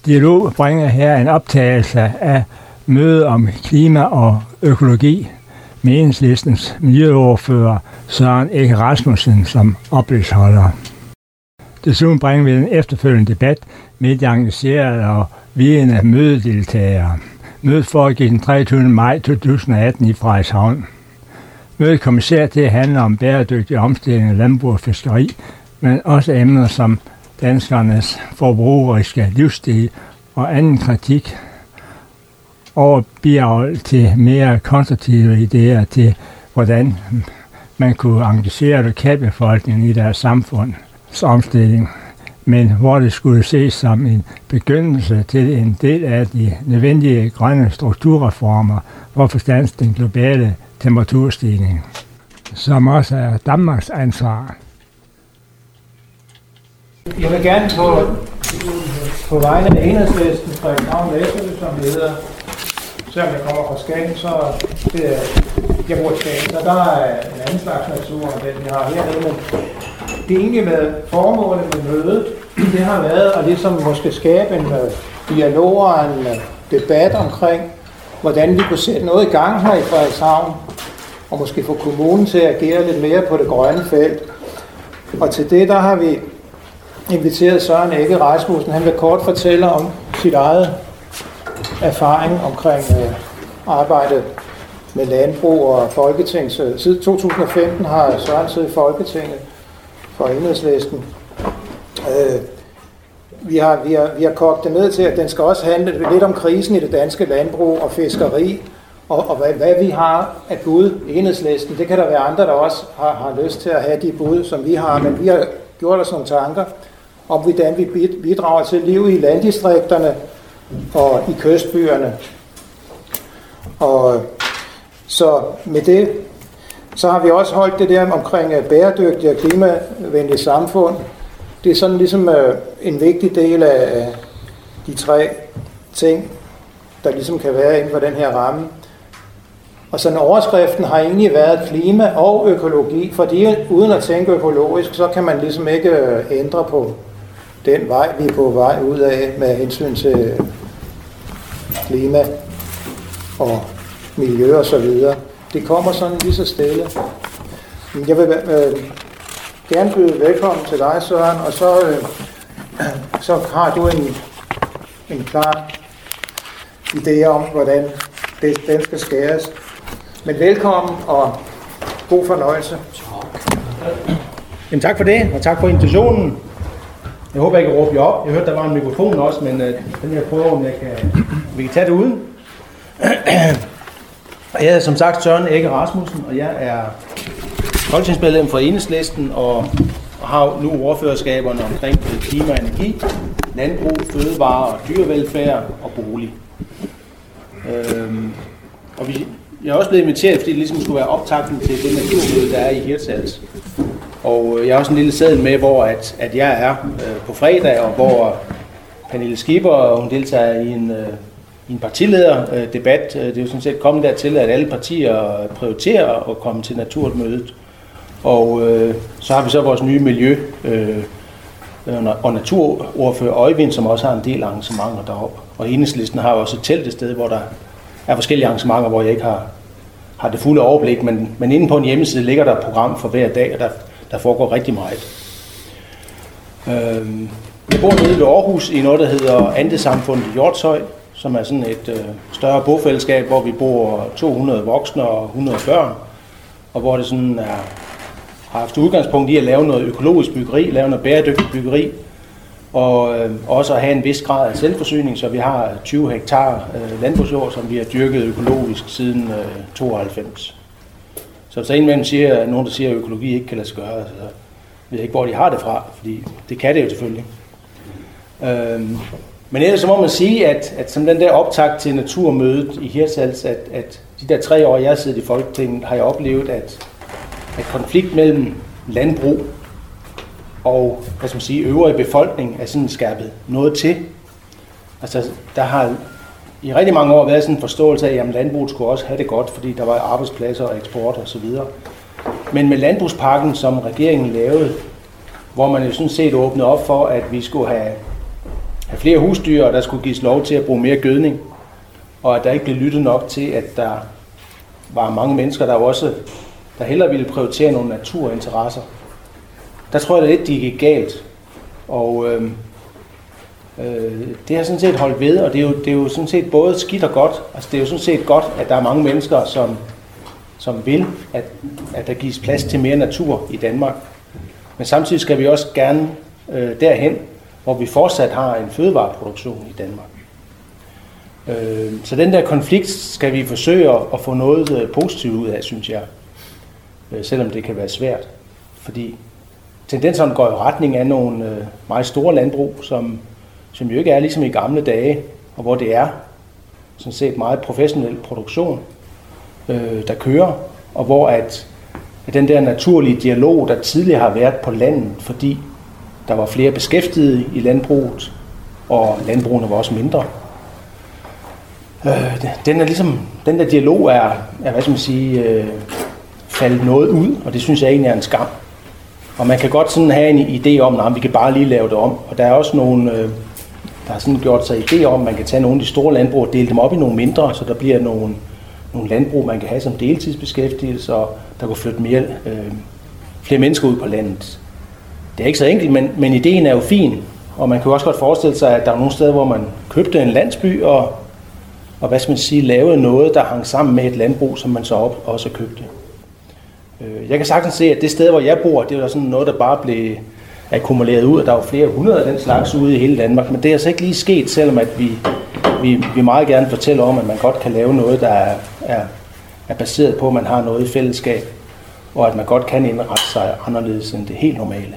Dialog bringer her en optagelse af møde om klima og økologi med Enhedslistens miljøordfører Søren Egge Rasmussen som oplægsholder. Desuden bringer vi en efterfølgende debat med de engagerede og vidende mødedeltagere. Mødet foregik den 23. maj 2018 i Frederikshavn. Mødet kommer især til at handle om bæredygtig omstilling af landbrug og fiskeri, men også emner som danskernes forbrugeriske livsstil og anden kritik over bidrag til mere konstruktive idéer til, hvordan man kunne engagere lokalbefolkningen i deres samfundsomstilling, men hvor det skulle ses som en begyndelse til en del af de nødvendige grønne strukturreformer for at forstanse den globale temperaturstigning, som også er Danmarks ansvar. Jeg vil gerne på vegne af Enhedslisten fra Frederikshavn Læsø, som det hedder, selvom jeg kommer fra Skagen, så jeg bor i Skagen, så der er en anden slags natur end den, vi har herinde. Det er egentlig med formålet med mødet, det har været at ligesom måske skabe en dialog og en debat omkring, hvordan vi kunne sætte noget i gang her i Frederikshavn, og måske få kommunen til at agere lidt mere på det grønne felt. Og til det, der har vi inviteret Søren Egge Rasmussen. Han vil kort fortælle om sit eget erfaring omkring arbejdet med landbrug og Folketing. Siden 2015 har Søren siddet i Folketinget for Enhedslisten. Vi har kogt det ned til, at den skal også handle lidt om krisen i det danske landbrug og fiskeri, og hvad vi har af bud i Enhedslisten. Det kan der være andre, der også har lyst til at have de bud, som vi har, men vi har gjort os nogle tanker om, hvordan vi bidrager til liv i landdistrikterne og i kystbyerne. Og så med det, så har vi også holdt det der omkring bæredygtig og klimavenlig samfund. Det er sådan ligesom en vigtig del af de tre ting, der ligesom kan være inden for den her ramme. Og sådan overskriften har egentlig været klima og økologi, fordi uden at tænke økologisk, så kan man ligesom ikke ændre på den vej, vi er på vej ud af med hensyn til klima og miljø og så videre. Det kommer sådan lige så stille. Jeg vil gerne byde velkommen til dig, Søren, og så har du en klar idé om, hvordan den skal skæres. Men velkommen og god fornøjelse. Jamen, tak for det, og tak for invitationen. Jeg håber, jeg kan råbe jer op. Jeg hørte, der var en mikrofon også, men den jeg prøver, om vi kan tage det uden. Jeg er som sagt Søren Egge Rasmussen, og jeg er folketingsmedlem for Enhedslisten og har nu ordførerskaberne omkring klima og energi, landbrug, fødevarer, dyrevelfærd og bolig. Og jeg er også blevet inviteret, fordi det ligesom skulle være optakten til det naturmøde, der er i Hirtshals. Og jeg har også en lille seddel med, hvor at jeg er på fredag, og hvor Pernille Skipper, hun deltager i en partilederdebat. Det er jo sådan set kommet dertil, at alle partier prioriterer at komme til naturmødet. Og så har vi så vores nye miljø- og naturordfører Øjvind, som også har en del arrangementer deroppe. Og Enhedslisten har også et telt et sted, hvor der er forskellige arrangementer, hvor jeg ikke har det fulde overblik, men inde på en hjemmeside ligger der et program for hver dag, og der foregår rigtig meget. Jeg bor nede i Aarhus i noget, der hedder Andesamfundet i Hjortshøj, som er sådan et større bofællesskab, hvor vi bor 200 voksne og 100 børn, og hvor det sådan har haft udgangspunkt i at lave noget økologisk byggeri, lave noget bæredygtigt byggeri, og også at have en vis grad af selvforsyning, så vi har 20 hektar landbrugsjord, som vi har dyrket økologisk siden 92. Så indimellem siger nogen, der siger, at økologi ikke kan lade sig gøre, så jeg ved ikke, hvor de har det fra, fordi det kan det jo selvfølgelig. Men ellers så må man sige, at som den der optakt til naturmødet i Hirtshals, at de der 3 år, jeg har siddet i Folketinget, har jeg oplevet, at konflikt mellem landbrug og øvrige befolkning er sådan skærpet noget til. Altså, der har i rigtig mange år været sådan en forståelse af, at landbruget skulle også have det godt, fordi der var arbejdspladser og eksport og så videre. Men med landbrugspakken, som regeringen lavede, hvor man jo sådan set åbnede op for, at vi skulle have have flere husdyr, og der skulle gives lov til at bruge mere gødning, og at der ikke blev lyttet nok til, at der var mange mennesker, der hellere ville prioritere nogle naturinteresser. Der tror jeg lidt, de gik galt. Og det har sådan set holdt ved, og det er jo sådan set både skidt og godt. Altså det er jo sådan set godt, at der er mange mennesker, som vil, at der gives plads til mere natur i Danmark. Men samtidig skal vi også gerne derhen, hvor vi fortsat har en fødevareproduktion i Danmark. Så den der konflikt skal vi forsøge at få noget positivt ud af, synes jeg. Selvom det kan være svært. Fordi tendenserne går i retning af nogle meget store landbrug, som jo ikke er ligesom i gamle dage, og hvor det er sådan set meget professionel produktion, der kører, og hvor at den der naturlige dialog, der tidligere har været på landet, fordi der var flere beskæftigede i landbruget, og landbrugene var også mindre. Den der dialog er hvad skal man sige, faldet noget ud, og det synes jeg egentlig er en skam. Og man kan godt sådan have en idé om, at vi kan bare lige lave det om. Og der er også nogle, der har sådan gjort sig idé om, at man kan tage nogle af de store landbrug og dele dem op i nogle mindre, så der bliver nogle landbrug, man kan have som deltidsbeskæftigelse, og der kan flytte flere mennesker ud på landet. Det er ikke så enkelt, men ideen er jo fin, og man kan jo også godt forestille sig, at der er nogle steder, hvor man købte en landsby, og hvad skal man sige, lavede noget, der hang sammen med et landbrug, som man så også købte. Jeg kan sagtens se, at det sted, hvor jeg bor, det er sådan noget, der bare blev akkumuleret ud, og der var flere hundrede af den slags ude i hele Danmark, men det er altså ikke lige sket, selvom at vi meget gerne fortæller om, at man godt kan lave noget, der er baseret på, at man har noget i fællesskab, og at man godt kan indrette sig anderledes end det helt normale.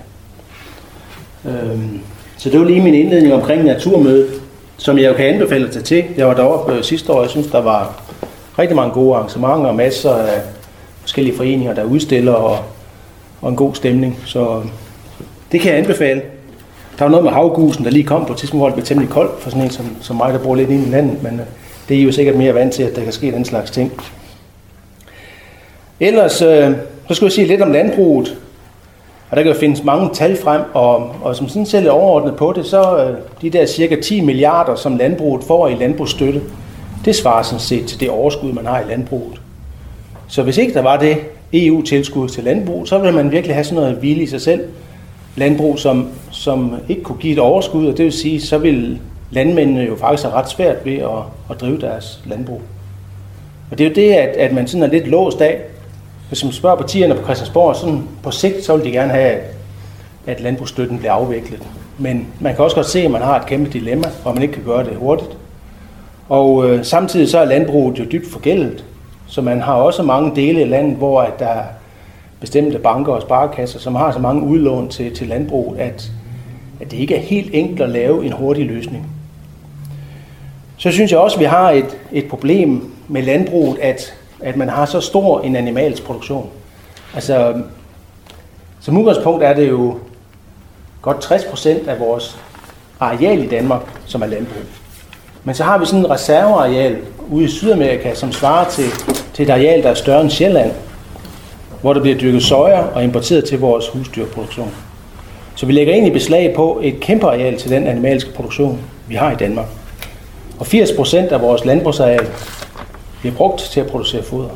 Så det var lige min indledning omkring naturmødet, som jeg jo kan anbefale at tage til. Jeg var deroppe sidste år, jeg synes, der var rigtig mange gode arrangementer, og masser af forskellige foreninger, der udstiller, og en god stemning. Så det kan jeg anbefale. Der var noget med havgusen, der lige kom på et tidspunkt, hvor det blev temmelig koldt for sådan en som mig, der bor lidt inde i landet, men det er jo sikkert mere vant til, at der kan ske den slags ting. Ellers så skulle jeg sige lidt om landbruget, og der kan jo findes mange tal frem, og som sådan selv er overordnet på det, så de der cirka 10 milliarder, som landbruget får i landbrugsstøtte, det svarer sådan set til det overskud, man har i landbruget. Så hvis ikke der var det EU-tilskud til landbrug, så ville man virkelig have sådan noget hvile i sig selv. Landbrug, som ikke kunne give et overskud, og det vil sige, så ville landmændene jo faktisk have ret svært ved at drive deres landbrug. Og det er jo det, at man sådan er lidt låst af. Hvis man spørger partierne på Christiansborg, sådan på sigt, så vil de gerne have, at landbrugsstøtten bliver afviklet. Men man kan også godt se, at man har et kæmpe dilemma, hvor man ikke kan gøre det hurtigt. Og samtidig så er landbruget jo dybt forgældet. Så man har også mange dele af landet, hvor at der er bestemte banker og sparekasser, som har så mange udlån til landbrug, at det ikke er helt enkelt at lave en hurtig løsning. Så synes jeg også, at vi har et problem med landbruget, at man har så stor en animalsk produktion. Altså, som udgangspunkt er det jo godt 60% af vores areal i Danmark, som er landbrug. Men så har vi sådan en reserveareal ude i Sydamerika, som svarer til et areal, der er større end Sjælland, hvor der bliver dyrket soja og importeret til vores husdyrproduktion. Så vi lægger egentlig beslag på et kæmpe areal til den animalske produktion, vi har i Danmark. Og 80% af vores landbrugsareal bliver brugt til at producere foder.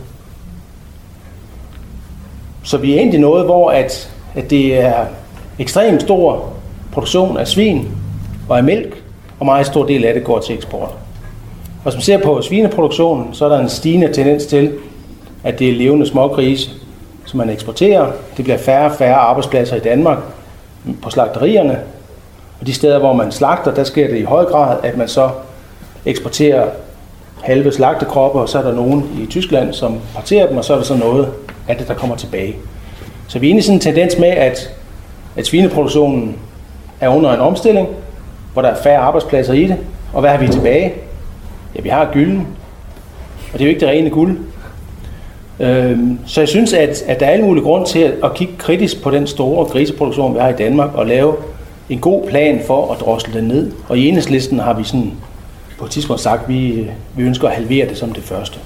Så vi er egentlig noget, hvor at det er ekstremt stor produktion af svin og af mælk, og meget stor del af det går til eksport. Og hvis man ser på svineproduktionen, så er der en stigende tendens til, at det er levende smågrise, som man eksporterer. Det bliver færre og færre arbejdspladser i Danmark på slagterierne. Og de steder, hvor man slagter, der sker det i høj grad, at man så eksporterer halve slagtekroppe, og så er der nogen i Tyskland, som parterer dem, og så er der så noget af det, der kommer tilbage. Så vi er inde i sådan en tendens med, at svineproduktionen er under en omstilling, hvor der er færre arbejdspladser i det. Og hvad har vi tilbage? Ja, vi har gylden, og det er jo ikke det rene guld. Så jeg synes, at der er alle mulige grund til at kigge kritisk på den store griseproduktion, vi har i Danmark, og lave en god plan for at drosle den ned. Og i Enhedslisten har vi sådan på et tidspunkt sagt, at vi ønsker at halvere det som det første.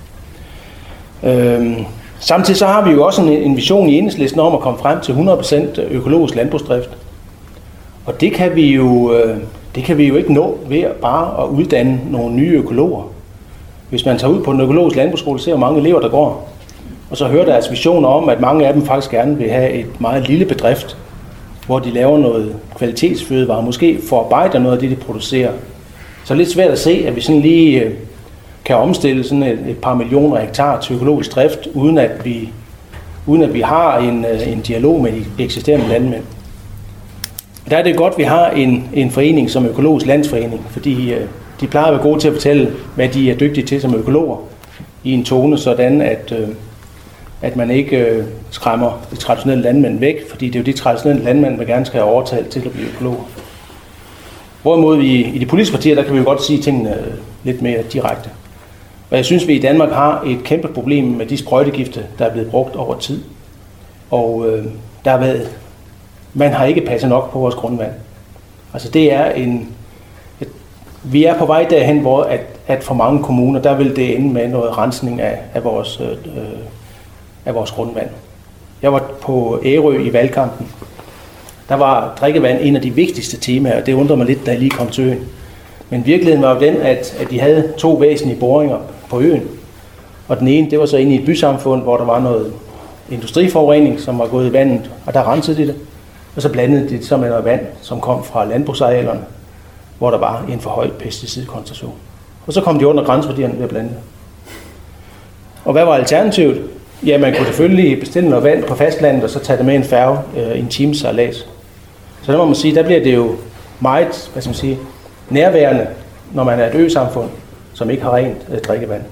Samtidig så har vi jo også en vision i Enhedslisten om at komme frem til 100% økologisk landbrugsdrift. Og det kan vi jo det kan vi jo ikke nå ved bare at uddanne nogle nye økologer. Hvis man tager ud på en økologisk landbrugsskole, ser hvor mange elever der går, og så hører deres visioner om, at mange af dem faktisk gerne vil have et meget lille bedrift, hvor de laver noget kvalitetsfødevare, måske forarbejder noget af det, de producerer. Så er det lidt svært at se, at vi sådan lige kan omstille sådan et par millioner hektar til økologisk drift, uden at vi har en dialog med de eksisterende landmænd. Der er det godt, at vi har en forening som Økologisk Landsforening, fordi de plejer at være gode til at fortælle, hvad de er dygtige til som økologer, i en tone sådan, at man ikke skræmmer de traditionelle landmænd væk, fordi det er jo de traditionelle landmænd, der gerne skal have overtalt til at blive økologer. Hvorimod vi i de politiske partier, der kan vi jo godt sige tingene lidt mere direkte. Og jeg synes, vi i Danmark har et kæmpe problem med de sprøjtegifte, der er blevet brugt over tid. Og man har ikke passet nok på vores grundvand. Altså det er vi er på vej derhen, hvor at for mange kommuner, der vil det ende med noget rensning af vores grundvand. Jeg var på Ærø i valgkampen. Der var drikkevand en af de vigtigste temaer, og det undrer mig lidt, da jeg lige kom til øen. Men virkeligheden var jo den, at de havde 2 væsentlige boringer på øen. Og den ene, det var så inde i et bysamfund, hvor der var noget industriforurening, som var gået i vandet, og der rensede de det. Og så blandede de det så med noget vand, som kom fra landbrugsarealerne, hvor der var en for høj pesticidkoncentration. Og så kom de under grænseværdierne ved at blande det. Og hvad var alternativet? Ja, man kunne selvfølgelig bestille noget vand på fastlandet, og så tage det med en færge en times sejlads. Så der må man sige, der bliver det jo meget, nærværende, når man er et øsamfund, som ikke har rent drikkevand.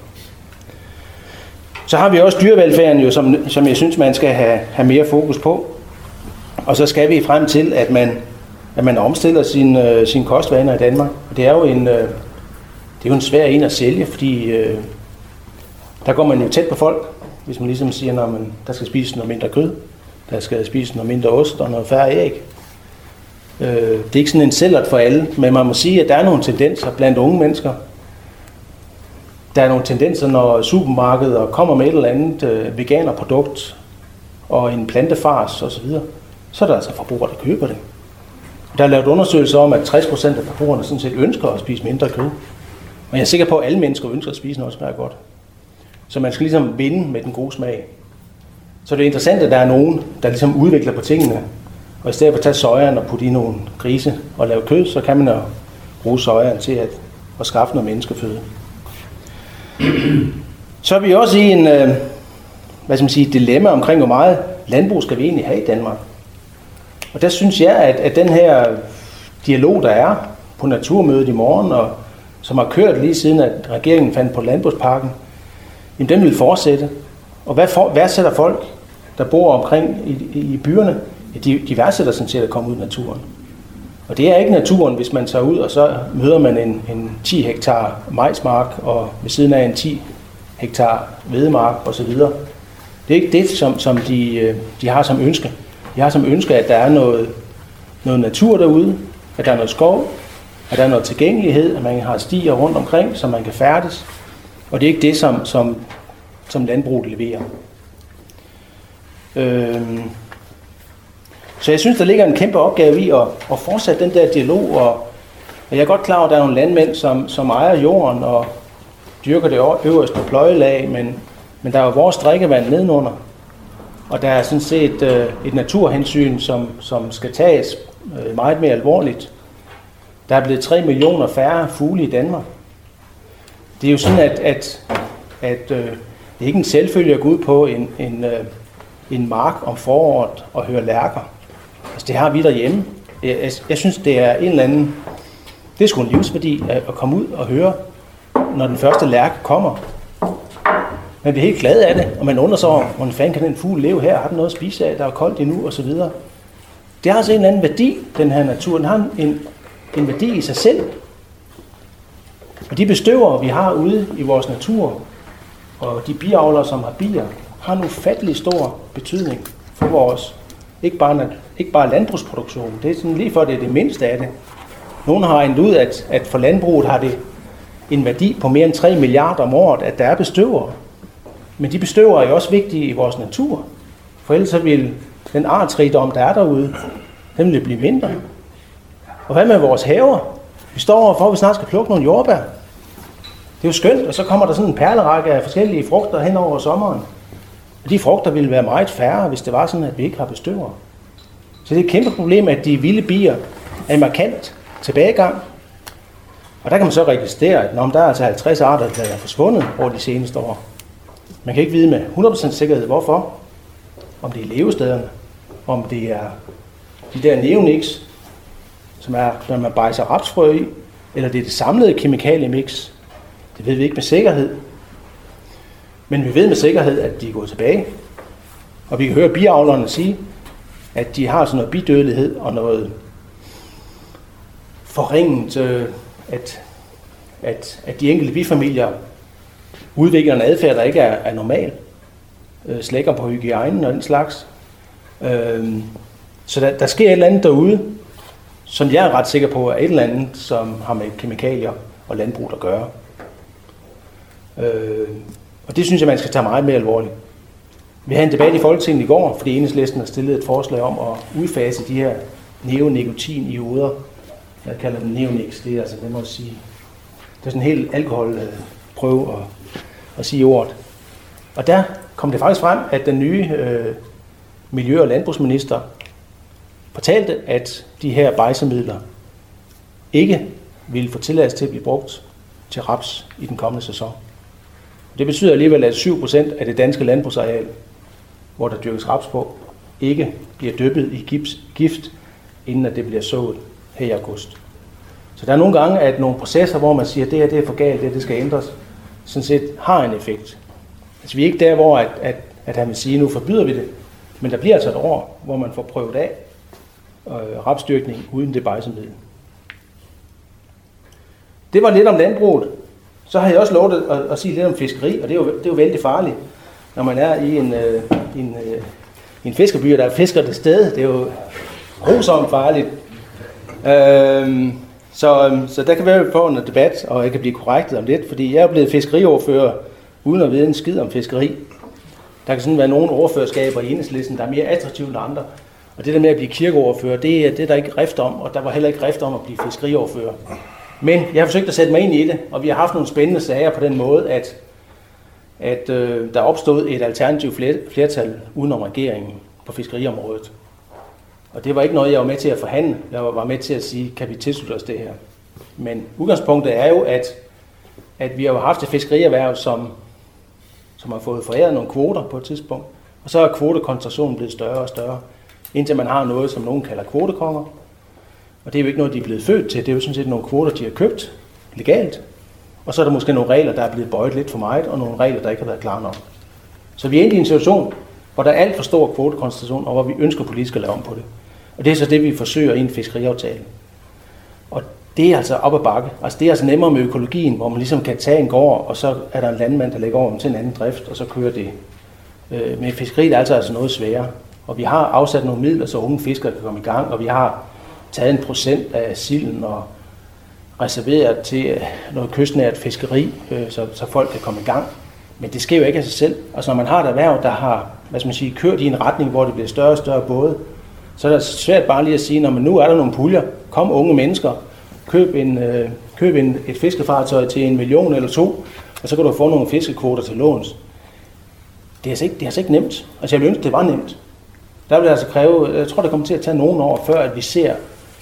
Så har vi også dyrevelfærden, jo, som jeg synes, man skal have mere fokus på. Og så skal vi frem til, at man omstiller sine kostvaner i Danmark. Og det er jo en svær en at sælge, fordi der går man jo tæt på folk, hvis man ligesom siger, at der skal spises noget mindre kød, der skal spises noget mindre ost og noget færre æg. Det er ikke sådan en sælgert for alle, men man må sige, at der er nogle tendenser blandt unge mennesker. Der er nogle tendenser, når supermarkeder kommer med et eller andet veganerprodukt og en plantefars osv., så er der altså forbrugere, der køber det. Der er lavet undersøgelser om, at 60% af forbrugerne sådan set ønsker at spise mindre kød. Og jeg er sikker på, at alle mennesker ønsker at spise noget, som smager godt. Så man skal ligesom vinde med den gode smag. Så det er interessant, at der er nogen, der ligesom udvikler på tingene. Og i stedet for at tage sojaen og putte i nogle grise og lave kød, så kan man jo bruge sojaen til at skaffe noget menneskeføde. Så er vi også i et dilemma omkring, hvor meget landbrug skal vi egentlig have i Danmark. Og der synes jeg, at den her dialog, der er på Naturmødet i morgen, og som har kørt lige siden, at regeringen fandt på landbrugspakken, jamen den vil fortsætte. Og hvad sætter folk, der bor omkring i byerne? De værdsætter sådan set at komme ud i naturen. Og det er ikke naturen, hvis man tager ud, og så møder man en 10 hektar majsmark, og ved siden af en 10 hektar hvedemark osv. Det er ikke det, som de har som ønske. De har som ønske, at der er noget natur derude, at der er noget skov, at der er noget tilgængelighed, at man har stier rundt omkring, så man kan færdes. Og det er ikke det, som landbruget leverer. Så jeg synes, der ligger en kæmpe opgave i at fortsætte den der dialog. Og jeg er godt klar over, at der er nogle landmænd, som ejer jorden og dyrker det øverste pløjelag, men der er jo vores drikkevand nedenunder. Og der er sådan set et naturhensyn, som skal tages meget mere alvorligt. Der er blevet 3 millioner færre fugle i Danmark. Det er jo sådan, at det er ikke en selvfølge at gå ud på en mark om foråret og høre lærker. Altså det har vi derhjemme. Jeg synes, det er en eller anden... Det er sgu en livsværdi at komme ud og høre, når den første lærke kommer. Man bliver helt glad af det, og man undrer sig over, hvordan fanden kan den fugl leve her? Har den noget at spise af? Der er koldt endnu, og så videre. Det har altså en eller anden værdi, den her natur. Den har en værdi i sig selv. Og de bestøvere, vi har ude i vores natur, og de biavlere, som har bier, har en ufattelig stor betydning for vores, ikke bare landbrugsproduktion. Det er sådan lige for, det er det mindste af det. Nogle har regnet ud, at for landbruget har det en værdi på mere end 3 milliarder om året, at der er bestøvere. Men de bestøvere er jo også vigtige i vores natur. For ellers så vil den artsrigdom, der er derude, den vil blive mindre. Og hvad med vores haver? Vi står overfor, at vi snart skal plukke nogle jordbær. Det er jo skønt, og så kommer der sådan en perlerække af forskellige frugter hen over sommeren. Og de frugter ville være meget færre, hvis det var sådan, at vi ikke har bestøvere. Så det er et kæmpe problem, at de vilde bier er en markant tilbagegang. Og der kan man så registrere, at der er altså 50 arter, der er forsvundet over de seneste år. Man kan ikke vide med 100% sikkerhed, hvorfor. Om det er levestederne, om det er de der neoniks, som er, når man bejser rapsfrø i, eller det er det samlede kemikaliemix. Det ved vi ikke med sikkerhed. Men vi ved med sikkerhed, at de er gået tilbage. Og vi kan høre biavlerne sige, at de har sådan noget bidødelighed og noget forringet, at de enkelte bifamilier udvikler en adfærd, der ikke er normal. Slækker på hygiejnen og den slags. Så der sker et eller andet derude, som jeg er ret sikker på, er et eller andet, som har med kemikalier og landbrug at gøre. Og det synes jeg, man skal tage meget mere alvorligt. Vi havde en debat i Folketinget i går, fordi Enhedslisten har stillet et forslag om at udfase de her neonikotinioder. Jeg kalder dem neoniks, det er altså, det må jeg sige. Det er sådan en helt alkoholprøve at sige ordet. Og der kom det faktisk frem, at den nye miljø- og landbrugsminister fortalte, at de her bejsemidler ikke ville få tilladelse til at blive brugt til raps i den kommende sæson. Det betyder alligevel, at 7% af det danske landbrugsareal, hvor der dyrkes raps på, ikke bliver dyppet i gift, inden at det bliver sået her i august. Så der er nogle gange, at nogle processer, hvor man siger, at det her det er for galt, det skal ændres, sådan set har en effekt. Altså vi er ikke der, hvor at han vil sige, nu forbyder vi det, men der bliver altså et år, hvor man får prøvet af rapsdyrkning uden det bejsemiddel. Det var lidt om landbruget. Så har jeg også lovet at sige lidt om fiskeri, og det er jo vældig farligt, når man er i en fiskerby, og der er fisker det sted. Det er jo grusomt farligt. Så der kan være på en debat, og jeg kan blive korrektet om lidt, fordi jeg er blevet fiskeriordfører, uden at vide en skid om fiskeri. Der kan sådan være nogle ordførerskaber i Enhedslisten, der er mere attraktive end andre. Og det der med at blive kirkeordfører, det er der ikke rift om, og der var heller ikke rift om at blive fiskeriordfører. Men jeg har forsøgt at sætte mig ind i det, og vi har haft nogle spændende sager på den måde, at der opstod et alternativt flertal udenom regeringen på fiskeriområdet. Og det var ikke noget, jeg var med til at forhandle. Jeg var med til at sige, kan vi tilslutte os det her? Men udgangspunktet er jo, at vi har haft et fiskerierhverv, som har fået foræret nogle kvoter på et tidspunkt. Og så er kvotekoncentrationen blevet større og større, indtil man har noget, som nogen kalder kvotekonger. Og det er jo ikke noget, de er blevet født til. Det er jo sådan set nogle kvoter, de har købt legalt. Og så er der måske nogle regler, der er blevet bøjet lidt for meget, og nogle regler, der ikke har været klare nok. Så vi er egentlig i en situation, hvor der er alt for stor kvotekoncentration, og hvor vi ønsker politisk at lave om på det. Og det er så det, vi forsøger i en fiskeriaftale. Og det er altså op ad bakke. Altså det er altså nemmere med økologien, hvor man ligesom kan tage en gård, og så er der en landmand, der lægger over til en anden drift, og så kører det. Med fiskeri er det altså noget sværere. Og vi har afsat nogle midler, så unge fiskere kan komme i gang, og vi har taget 1% af silden og reserveret til noget kystnært fiskeri, så folk kan komme i gang. Men det sker jo ikke af sig selv. Altså når man har et erhverv, der har kørt i en retning, hvor det bliver større og større både, så er det svært bare lige at sige, når man nu er der nogle puljer, kom unge mennesker, køb et fiskefartøj til 1 million eller 2, og så kan du få nogle fiskekvoter til låns. Det er altså ikke nemt. Altså jeg ville ønske, det var nemt. Der vil det altså kræve, jeg tror, det kommer til at tage nogle år, før at vi ser,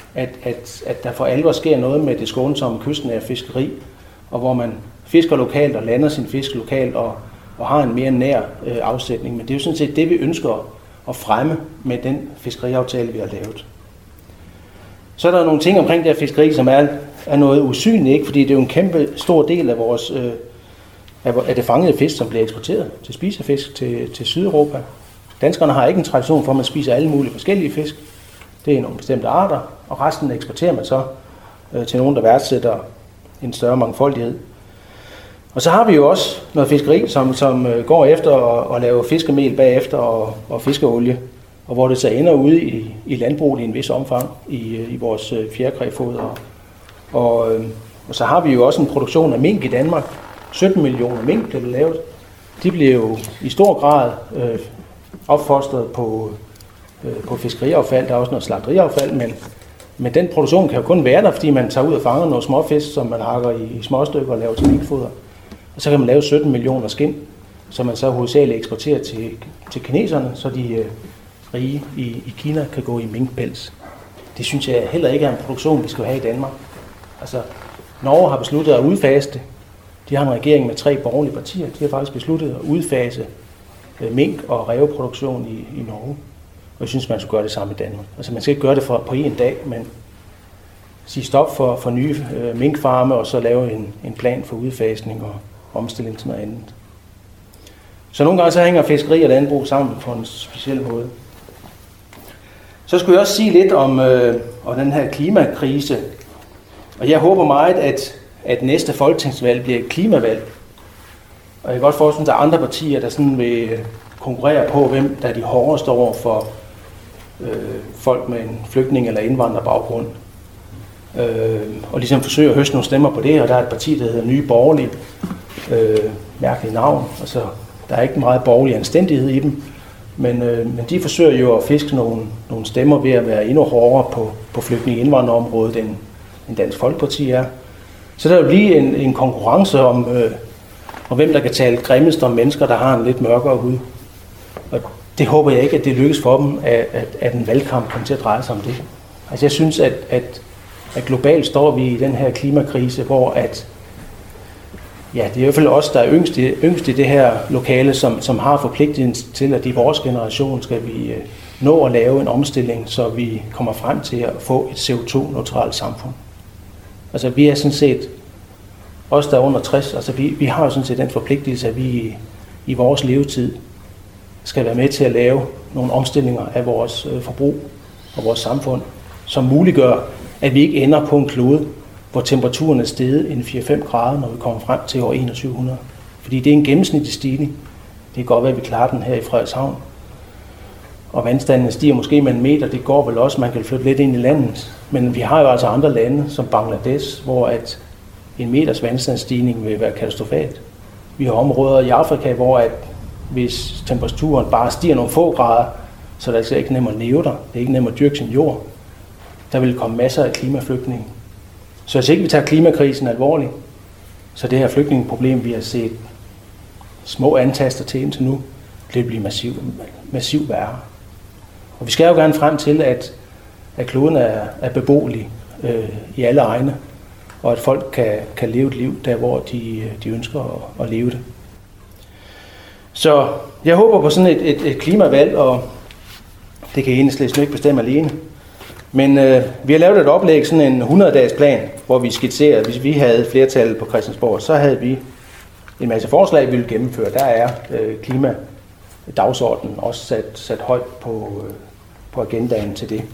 at der for alvor sker noget med det skånsomme kystnære fiskeri, og hvor man fisker lokalt og lander sin fisk lokalt og har en mere nær afsætning. Men det er jo sådan set det, vi ønsker at fremme med den fiskeriaftale, vi har lavet. Så er der nogle ting omkring det her fiskeri, som er noget usynligt, ikke? Fordi det er jo en kæmpe stor del af vores af det fangede fisk, som bliver eksporteret til spisefisk til Sydeuropa. Danskerne har ikke en tradition for, at man spiser alle mulige forskellige fisk. Det er nogle bestemte arter, og resten eksporterer man så til nogen, der værdsætter en større mangfoldighed. Og så har vi jo også noget fiskeri, som går efter at lave fiskemel bagefter og fiskeolie, og hvor det så ender ude i landbruget i en vis omfang i vores fjerkræfoder. Og så har vi jo også en produktion af mink i Danmark. 17 millioner mink blev lavet. De blev jo i stor grad opfostret på fiskeriaffald. Der er også noget slagteriaffald, Men den produktion kan jo kun være der, fordi man tager ud og fanger nogle småfisk, som man hakker i småstykker og laver til minkfoder. Og så kan man lave 17 millioner skind, som man så hovedsageligt eksporterer til kineserne, så de rige i Kina kan gå i minkpels. Det synes jeg heller ikke er en produktion, vi skal have i Danmark. Altså, Norge har besluttet at udfase det. De har en regering med 3 borgerlige partier. De har faktisk besluttet at udfase mink- og ræveproduktion i Norge. Og jeg synes, man skulle gøre det samme i Danmark. Altså, man skal ikke gøre det på en dag, men sige stop for nye minkfarme, og så lave en plan for udfasning og omstilling til noget andet. Så nogle gange så hænger fiskeri og landbrug sammen på en speciel måde. Så skulle jeg også sige lidt om den her klimakrise. Og jeg håber meget, at næste folketingsvalg bliver et klimavalg. Og jeg kan godt forestille, at der er andre partier, der sådan vil konkurrere på, hvem der er de hårdeste over for folk med en flygtning- eller indvandrerbaggrund. Og ligesom forsøge at høste nogle stemmer på det, og der er et parti, der hedder Nye Borgerlige. Mærkeligt navn. Altså, der er ikke meget borgerlig anstændighed i dem, men de forsøger jo at fiske nogle stemmer ved at være endnu hårdere på flygtninge- og indvandrerområdet, end Dansk Folkeparti er. Så der vil blive en konkurrence om hvem der kan tale grimmest om mennesker, der har en lidt mørkere hud. Og det håber jeg ikke, at det lykkes for dem, at en valgkamp kommer til at dreje sig om det. Altså jeg synes, at globalt står vi i den her klimakrise, hvor det er i hvert fald os, der er yngst i det her lokale, som har forpligtelsen til, at i vores generation skal vi nå at lave en omstilling, så vi kommer frem til at få et CO2-neutralt samfund. Altså vi er sådan set, os der er under 60, altså vi har jo sådan set den forpligtelse, at vi i vores levetid skal være med til at lave nogle omstillinger af vores forbrug og vores samfund, som muliggør, at vi ikke ender på en klode, hvor temperaturen er steget en 4-5 grader, når vi kommer frem til år 2100. Fordi det er en gennemsnitlig stigning. Det kan godt være, at vi klarer den her i Frederikshavn. Og vandstanden stiger måske med 1 meter, det går vel også, man kan flytte lidt ind i landet. Men vi har jo altså andre lande, som Bangladesh, hvor at 1 meters vandstandsstigning vil være katastrofalt. Vi har områder i Afrika, hvor at hvis temperaturen bare stiger nogle få grader, så er det altså ikke nemt at leve der. Det er ikke nemt at dyrke sin jord. Der vil komme masser af klimaflygtninge. Så hvis ikke vi tager klimakrisen alvorligt, så det her flygtningeproblem, vi har set små antaster til indtil nu, det bliver massivt værre. Og vi skal jo gerne frem til, at kloden er beboelig i alle egne, og at folk kan leve et liv der, hvor de ønsker at leve det. Så jeg håber på sådan et klimavalg, og det kan Enhedslisten ikke bestemme alene. Men vi har lavet et oplæg, sådan en 100-dages plan, hvor vi skitserer, at hvis vi havde flertal på Christiansborg, så havde vi en masse forslag, vi ville gennemføre. Der er klimadagsordenen også sat højt på agendaen til det.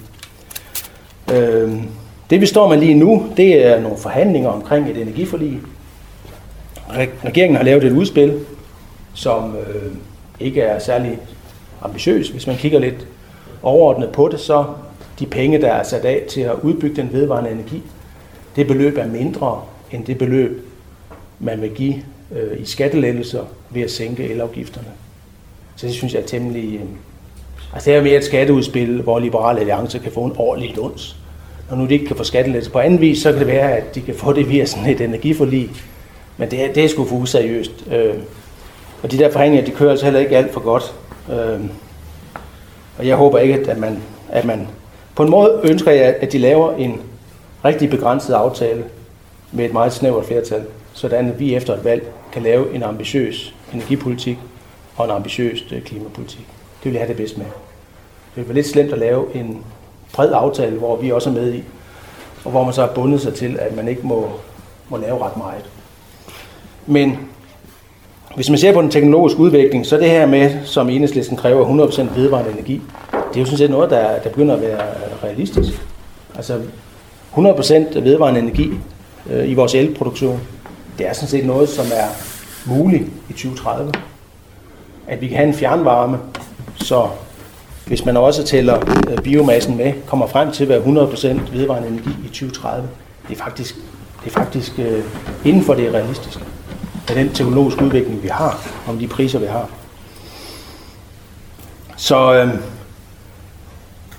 Det vi står med lige nu, det er nogle forhandlinger omkring et energiforlig. Regeringen har lavet et udspil, som ikke er særlig ambitiøs. Hvis man kigger lidt overordnet på det, så de penge, der er sat af til at udbygge den vedvarende energi, det beløb er mindre end det beløb, man vil give i skattelettelser ved at sænke elafgifterne. Så det synes jeg er temmelig... Altså det er mere et skatteudspil, hvor Liberal Alliance kan få en årlig luns. Når nu de ikke kan få skattelettelser på anden vis, så kan det være, at de kan få det via sådan et energiforlig. Men det er sgu for useriøst. Og de der forhandlinger, de kører altså heller ikke alt for godt. Og jeg håber ikke, at man på en måde ønsker jeg, at de laver en rigtig begrænset aftale med et meget snævert flertal, sådan at vi efter et valg kan lave en ambitiøs energipolitik og en ambitiøs klimapolitik. Det vil jeg have det bedst med. Det vil være lidt slemt at lave en bred aftale, hvor vi også er med i, og hvor man så har bundet sig til, at man ikke må lave ret meget. Men hvis man ser på den teknologiske udvikling, så det her med, som Enhedslisten kræver 100% vedvarende energi, det er jo sådan set noget, der begynder at være realistisk. Altså 100% vedvarende energi i vores elproduktion, det er sådan set noget, som er muligt i 2030. At vi kan have en fjernvarme, så hvis man også tæller biomassen med, kommer frem til at være 100% vedvarende energi i 2030. Det er faktisk inden for det realistiske. Af den teknologiske udvikling, vi har, og de priser, vi har. Så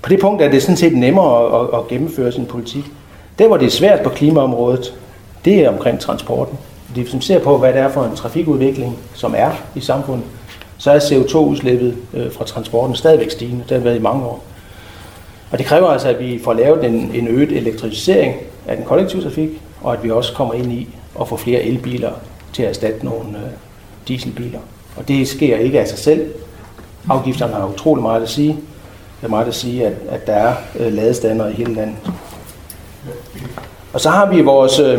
På det punkt er det sådan set nemmere at gennemføre sin politik. Der, hvor det er svært på klimaområdet, det er omkring transporten. Fordi hvis man ser på, hvad det er for en trafikudvikling, som er i samfundet, så er CO2-udslippet fra transporten stadigvæk stigende. Det har været i mange år. Og det kræver altså, at vi får lavet en øget elektrificering af den kollektive trafik, og at vi også kommer ind i at få flere elbiler til at erstatte nogle dieselbiler. Og det sker ikke af sig selv. Afgifterne har utrolig meget at sige. Det er meget at sige, at der er ladestander i hele landet. Og så har vi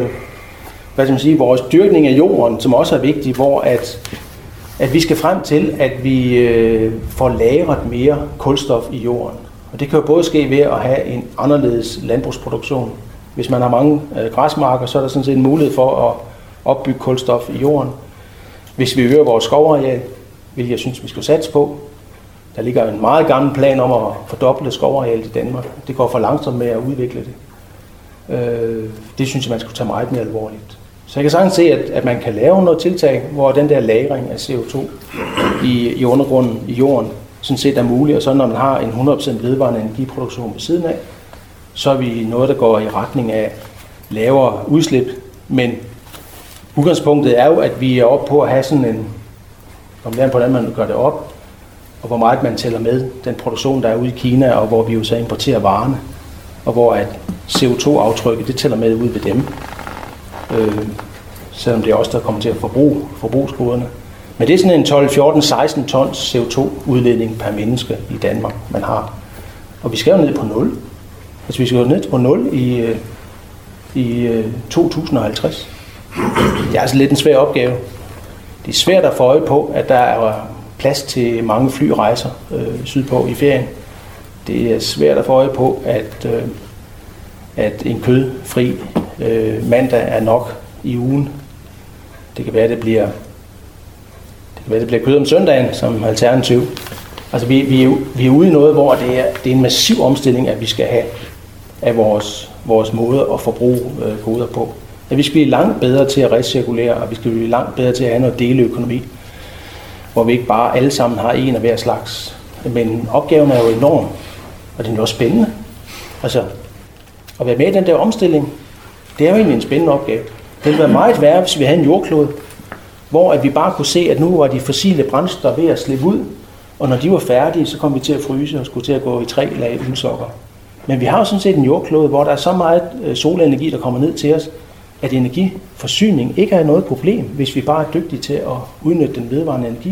vores dyrkning af jorden, som også er vigtig, hvor at vi skal frem til, at vi får lagret mere kulstof i jorden. Og det kan jo både ske ved at have en anderledes landbrugsproduktion. Hvis man har mange græsmarker, så er der sådan set en mulighed for at opbygge kulstof i jorden. Hvis vi øger vores skovareal, hvilket jeg synes, vi skal satse på. Der ligger en meget gammel plan om at fordoble skovarealet i Danmark. Det går for langsomt med at udvikle det. Det synes jeg, man skulle tage meget mere alvorligt. Så jeg kan sagtens se, at man kan lave noget tiltag, hvor den der lagring af CO2 i undergrunden, i jorden, sådan set er muligt. Og så når man har en 100% vedvarende energiproduktion ved siden af, så er vi noget, der går i retning af lavere udslip. Men udgangspunktet er jo, at vi er oppe på at have sådan en, hvordan man gør det op, og hvor meget man tæller med den produktion, der er ude i Kina, og hvor vi jo så importerer varerne, og hvor at CO2-aftrykket, det tæller med ud ved dem. Selvom det er også der kommer til at forbrugsgoderne. Men det er sådan en 12, 14, 16 tons CO2-udledning per menneske i Danmark, man har. Og vi skal jo ned på 0. Altså vi skal jo ned på 0 i 2050. Det er altså lidt en svær opgave. Det er svært at få øje på, at der er plads til mange flyrejser sydpå i ferien. Det er svært at få øje på, at en kødfri mandag er nok i ugen. Det kan være, at det bliver kød om søndagen som alternativ. Altså vi er ude i noget, hvor det er en massiv omstilling, at vi skal have af vores måde at forbruge goder på. At vi skal blive langt bedre til at recirkulere, og vi skal blive langt bedre til at have noget deleøkonomi, hvor vi ikke bare alle sammen har en af hver slags. Men opgaven er jo enorm, og det er også spændende. Altså, at være med i den der omstilling, det er jo egentlig en spændende opgave. Det ville være meget værre, hvis vi havde en jordklode, hvor at vi bare kunne se, at nu var de fossile brændstoffer ved at slippe ud, og når de var færdige, så kom vi til at fryse og skulle til at gå i 3 lag uldsokker. Men vi har jo sådan set en jordklode, hvor der er så meget solenergi, der kommer ned til os, at energiforsyning ikke er noget problem, hvis vi bare er dygtige til at udnytte den vedvarende energi.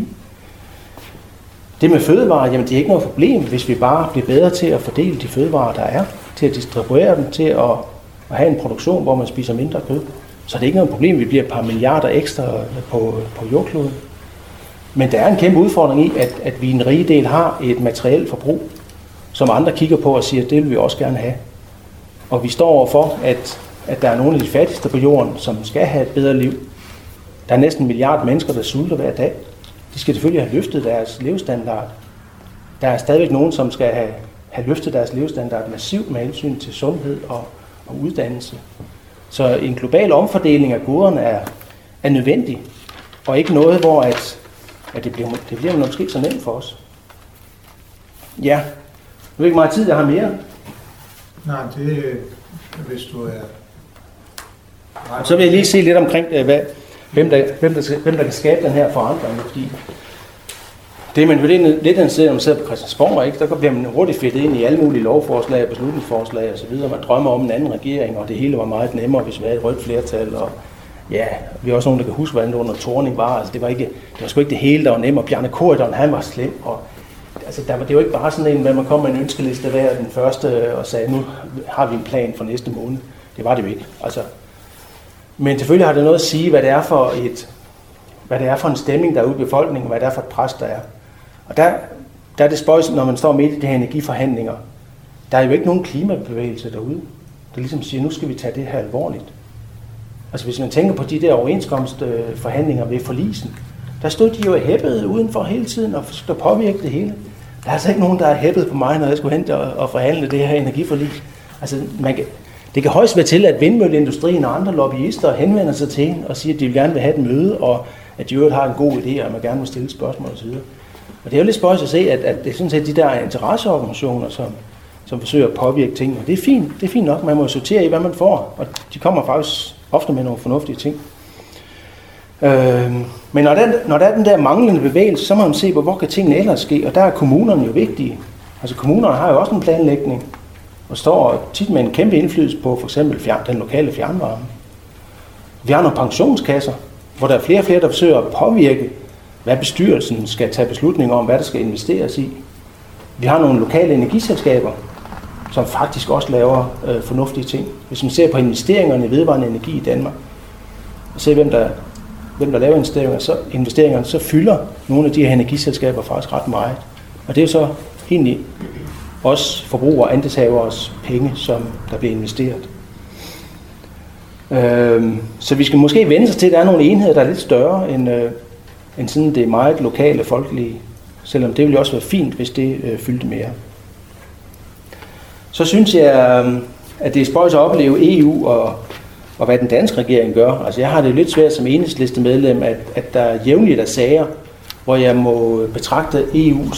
Det med fødevarer, jamen det er ikke noget problem, hvis vi bare bliver bedre til at fordele de fødevarer, der er, til at distribuere dem, til at have en produktion, hvor man spiser mindre kød. Så det er ikke noget problem, vi bliver et par milliarder ekstra på jordkloden. Men der er en kæmpe udfordring i, at vi i en rige del har et materielt forbrug, som andre kigger på og siger, at det vil vi også gerne have. Og vi står overfor, at der er nogle af de fattigste på jorden, som skal have et bedre liv. Der er næsten 1 milliard mennesker, der sulter hver dag. De skal selvfølgelig have løftet deres levestandard. Der er stadigvæk nogen, som skal have løftet deres levestandard massivt med hensyn til sundhed og uddannelse. Så en global omfordeling af goderne er nødvendig, og ikke noget, hvor at det bliver måske så nemt for os. Ja, nu er ikke meget tid, jeg har mere. Nej, det hvis du er... Så vil jeg lige se lidt omkring, hvem der kan skabe den her forandring, fordi det er man jo lidt interesseret, når man sidder på Christiansborg, ikke? Der bliver man hurtigt fedtet ind i alle mulige lovforslag og beslutningsforslag osv. Man drømmer om en anden regering, og det hele var meget nemmere, hvis vi havde et rødt flertal. Og ja, vi er også nogen, der kan huske, hvordan det under Thorning var. Altså, det var sgu ikke det hele, der var nemt, og Bjarne Corydon, han var slem. Og, altså, det var jo ikke bare sådan en, hvor man kom med en ønskeliste hver den første og sagde, nu har vi en plan for næste måned. Det var det jo ikke. Altså, men selvfølgelig har det noget at sige, hvad det er for en stemning, der er ude i befolkningen, hvad det er for et pres, der er. Og der er det spøjs, når man står midt i de her energiforhandlinger. Der er jo ikke nogen klimabevægelse derude, der ligesom siger, nu skal vi tage det her alvorligt. Altså hvis man tænker på de der overenskomstforhandlinger ved forlisen, der stod de jo hæppede udenfor hele tiden og forsøgte at påvirke det hele. Der er altså ikke nogen, der er hæppet på mig, når jeg skulle hente og forhandle det her energiforlig. Altså det kan højst være til, at vindmølleindustrien og andre lobbyister henvender sig til en og siger, at de vil gerne vil have et møde, og at de øvrigt har en god idé, og man gerne vil stille spørgsmål osv. Og det er jo lidt spøjs at se, at det er sådan set de der interesseorganisationer, som forsøger at påvirke tingene. Det er fint nok, man må sortere i, hvad man får, og de kommer faktisk ofte med nogle fornuftige ting. Men når der er den der manglende bevægelse, så må man se på, hvor kan tingene ellers ske, og der er kommunerne jo vigtige. Altså kommunerne har jo også en planlægning, og står tit med en kæmpe indflydelse på for eksempel den lokale fjernvarme. Vi har nogle pensionskasser, hvor der er flere og flere, der forsøger at påvirke, hvad bestyrelsen skal tage beslutninger om, hvad der skal investeres i. Vi har nogle lokale energiselskaber, som faktisk også laver fornuftige ting. Hvis man ser på investeringerne i vedvarende energi i Danmark, og ser hvem der laver investeringerne, så fylder nogle af de her energiselskaber faktisk ret meget. Og det er jo så egentlig også forbrugere og andelshaveres penge, som der bliver investeret. Så vi skal måske vende sig til, at der er nogle enheder, der er lidt større end sådan det meget lokale, folkelige, selvom det ville også være fint, hvis det fyldte mere. Så synes jeg, at det er spøjs at opleve EU og hvad den danske regering gør. Altså jeg har det lidt svært som enhedslistemedlem, at der jævnligt er sager, hvor jeg må betragte EU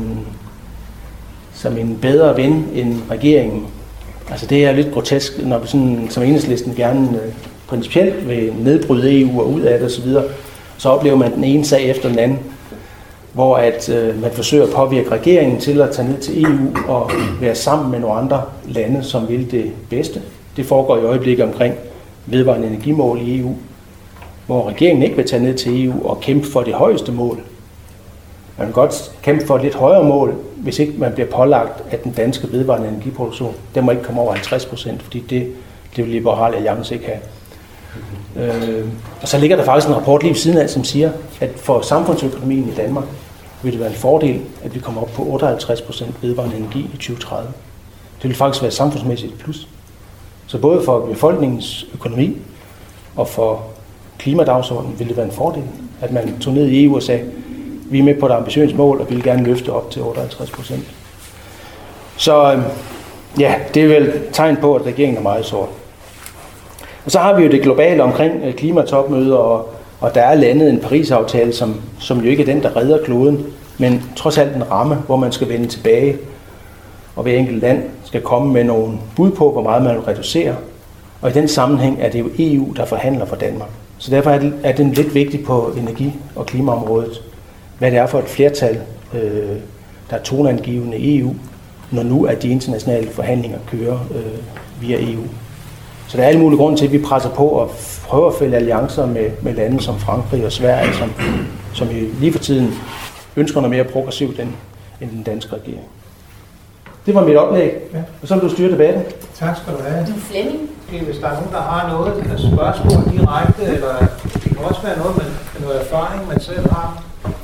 som en bedre ven end regeringen. Altså det er lidt grotesk, når vi sådan, som enhedslisten gerne principielt vil nedbryde EU og ud af det osv., så oplever man den ene sag efter den anden, hvor at man forsøger at påvirke regeringen til at tage ned til EU og være sammen med nogle andre lande, som vil det bedste. Det foregår i øjeblikket omkring vedvarende energimål i EU, hvor regeringen ikke vil tage ned til EU og kæmpe for det højeste mål. Man vil godt kæmpe for et lidt højere mål, hvis ikke man bliver pålagt, at den danske vedvarende energiproduktion, den må ikke komme over 50%, fordi det vil Liberale Alliance ikke have. Og så ligger der faktisk en rapport lige ved siden af, som siger, at for samfundsøkonomien i Danmark vil det være en fordel, at vi kommer op på 58% vedvarende energi i 2030. Det vil faktisk være samfundsmæssigt plus. Så både for befolkningens økonomi og for klimadagsordenen vil det være en fordel, at man tog ned i EU og sagde, vi er med på et ambitiøst mål, og vi vil gerne løfte op til 58%. Så ja, det er vel et tegn på, at regeringen er meget sort. Og så har vi jo det globale omkring klimatopmøder, og der er landet en Paris-aftale, som jo ikke er den, der redder kloden, men trods alt en ramme, hvor man skal vende tilbage, og hver enkelt land skal komme med nogle bud på, hvor meget man vil reducere. Og i den sammenhæng er det jo EU, der forhandler for Danmark. Så derfor er det lidt vigtigt på energi- og klimaområdet, hvad det er for et flertal, der er toneangivende i EU, når nu at de internationale forhandlinger kører via EU. Så der er alle mulige grunde til, at vi presser på og prøver at fælde alliancer med lande som Frankrig og Sverige, som jo lige for tiden ønsker noget mere progressivt end den danske regering. Det var mit oplæg, og så vil du styre debatten. Tak skal du have. Du Flemming. Hvis der er nogen, der har noget spørgsmål direkte, eller det kan også være noget erfaring, man selv har.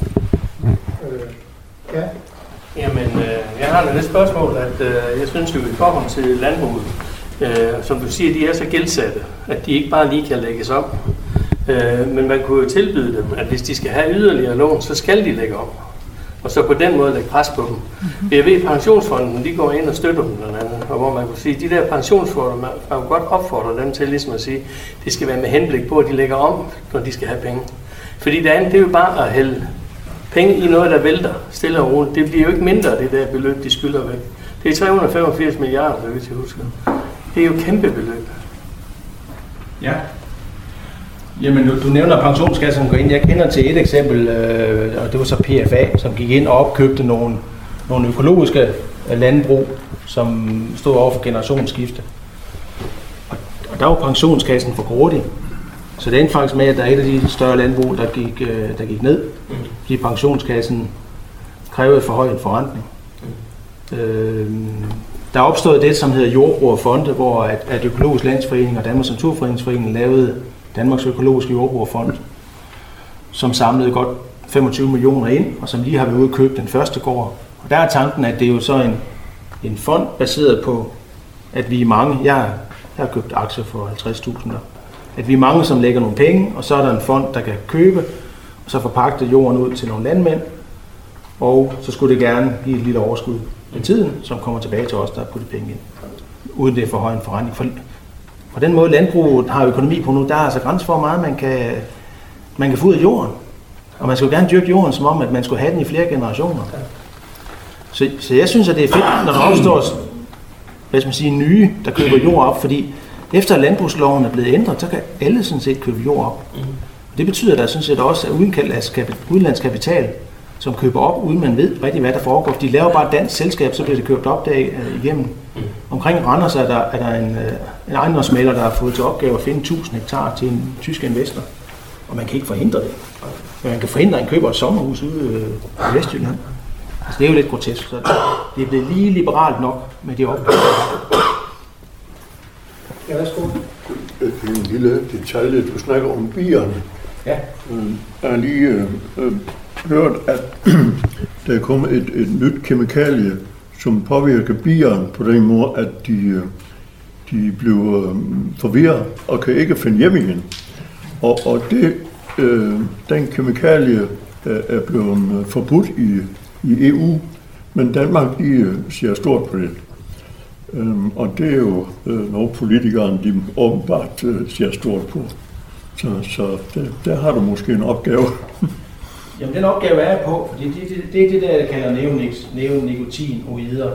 Ja. Jamen, jeg har et spørgsmål, at jeg synes jo, i forhold til landbruget, som du siger, de er så gældsatte, at de ikke bare lige kan lægges op. Men man kunne jo tilbyde dem, at hvis de skal have yderligere lån, så skal de lægge op. Og så på den måde lægge pres på dem. Jeg ved, at pensionsfonden, de går ind og støtter dem blandt andet, og hvor man kunne sige, at de der pensionsfonder, man kan godt opfordre dem til ligesom at sige, at det skal være med henblik på, at de lægger om, når de skal have penge. Fordi det andet, det er jo bare at hælde penge i noget, der vælter stille og roligt. Det bliver jo ikke mindre, det der beløb, de skylder væk. Det er 385 milliarder, hvis jeg husker. Det er jo kæmpe beløb. Ja. Jamen, du nævner pensionskasser, som går ind. Jeg kender til et eksempel, og det var så PFA, som gik ind og opkøbte nogle økologiske landbrug, som stod over for generationsskifte. Og der var pensionskassen for grådig. Så det endte faktisk med, at der er et af de større landbrug, der gik ned, fordi pensionskassen krævede for høj en forrentning. Der opstod det, som hedder Jordbrugerfonde, hvor at Økologisk Landsforening og Danmarks Naturfredningsforening lavede Danmarks Økologiske Jordbrugerfond, som samlede godt 25 millioner ind, og som lige har været ude at købe den første gård. Og der er tanken, at det er jo så en fond baseret på, at vi er mange, jeg har købt aktier for 50.000, at vi er mange, som lægger nogle penge, og så er der en fond, der kan købe, og så forpagte jorden ud til nogle landmænd, og så skulle det gerne give et lille overskud med tiden, som kommer tilbage til os, der har puttet penge ind, uden det er for høj en forrentning. På den måde, landbruget har økonomi på nu, der er altså grænser for, hvor meget man kan få ud af jorden. Og man skal jo gerne dyrke jorden, som om, at man skulle have den i flere generationer. Så jeg synes, at det er fedt, når der opstår nye, der køber jord op, fordi efter landbrugsloven er blevet ændret, så kan alle sådan set købe jord op. Og det betyder, at der sådan set også er udenlandskapital, som køber op, uden man ved rigtig, hvad der foregår. De laver bare et dansk selskab, så bliver det købt op der igennem. Omkring Randers er der en ejendomsmægler, der har fået til opgave at finde 1000 hektar til en tysk investor. Og man kan ikke forhindre det. Men man kan forhindre, at en køber et sommerhus ude i Vestjylland. Altså, det er jo lidt grotesk, så det er blevet lige liberalt nok med de opgaver. Ja, værsgo. Det er en lille detalje, du snakker om bierne. Ja. Jeg har lige hørt, at der er kommet et nyt kemikalie, som påvirker bierne på den måde, at de bliver forvirret og kan ikke finde hjem igen. Og den kemikalie er blevet forbudt i EU, men Danmark ser stort på det. Og det er jo noget politikerne, de åbenbart ser stort på. Så der har du måske en opgave. Jamen den opgave er jeg på, fordi det er det der, jeg kalder neonikotinoider,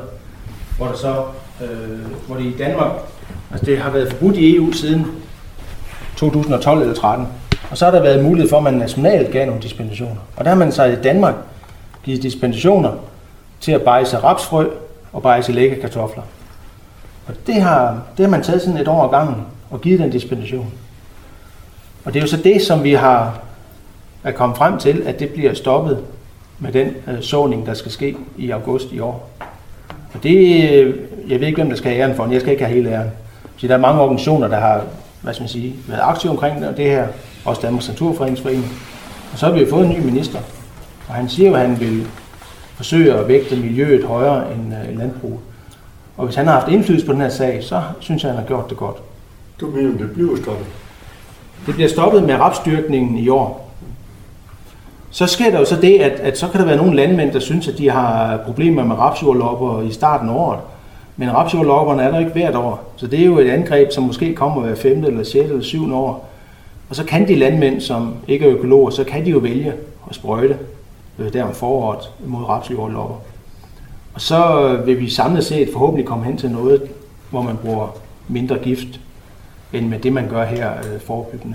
hvor det i Danmark, altså det har været forbudt i EU siden 2012 eller 13, og så har der været mulighed for, at man nationalt gav nogle dispensationer. Og der har man så i Danmark givet dispensationer til at bejse rapsfrø og bejse læggekartofler. Og det har man taget sådan et år ad gangen og givet den dispensation. Og det er jo så det, som vi er kommet frem til, at det bliver stoppet med den såning, der skal ske i august i år. Og det, jeg ved ikke, hvem der skal have æren for den. Jeg skal ikke have hele æren. Så der er mange organisationer, der har været aktive omkring det her. Også Danmarks Naturfredningsforening. Og så har vi jo fået en ny minister. Og han siger jo, at han vil forsøge at vægte miljøet højere end landbruget. Og hvis han har haft indflydelse på den her sag, så synes jeg, han har gjort det godt. Du mener, det bliver stoppet? Det bliver stoppet med rapsdyrkningen i år. Så sker der jo så det, at så kan der være nogle landmænd, der synes, at de har problemer med rapsjordlopper i starten af året. Men rapsjordlopperne er der ikke hvert år. Så det er jo et angreb, som måske kommer hver 5. eller 6. eller 7. år. Og så kan de landmænd, som ikke er økologer, så kan de jo vælge at sprøjte der om foråret mod rapsjordlopper. Og så vil vi samlet set forhåbentlig komme hen til noget, hvor man bruger mindre gift, end med det, man gør her forebyggende.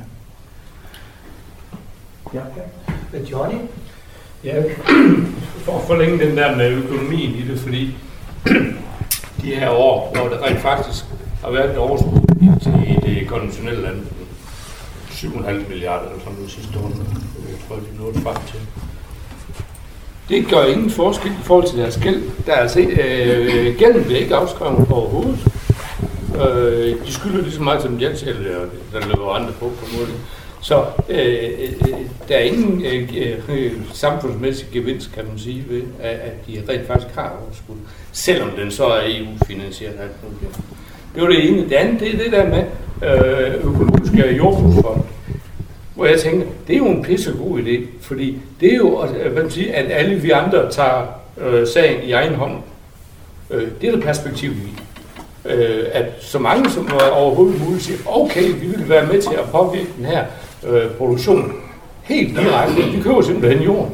Ja. Johnny? Ja, for at forlænge den der med økonomien i det, fordi de her år, hvor der rent faktisk har været et overskud i det konventionelle landbrug, 7,5 milliarder eller sådan noget sidste år, jeg tror, de nåede frem til. Det gør ingen forskel i forhold til deres gæld. Der er altså gælden bliver ikke afskrevet overhovedet. De skylder lige så meget som Jens, eller der løber andre på måde. Så der er ingen samfundsmæssig gevinst, kan man sige, ved at de rent faktisk har overskud, selvom den så er EU-finansieret. Det var det ene. Det andet, det er det der med økologiske jordbrugsfond, hvor jeg tænker, det er jo en pissegod idé, fordi det er jo, at alle vi andre tager sagen i egen hånd. Det er det perspektiv i. At så mange som overhovedet muligt siger, okay, vi vil være med til at påvirke den her produktion helt direkte. Vi køber simpelthen jorden.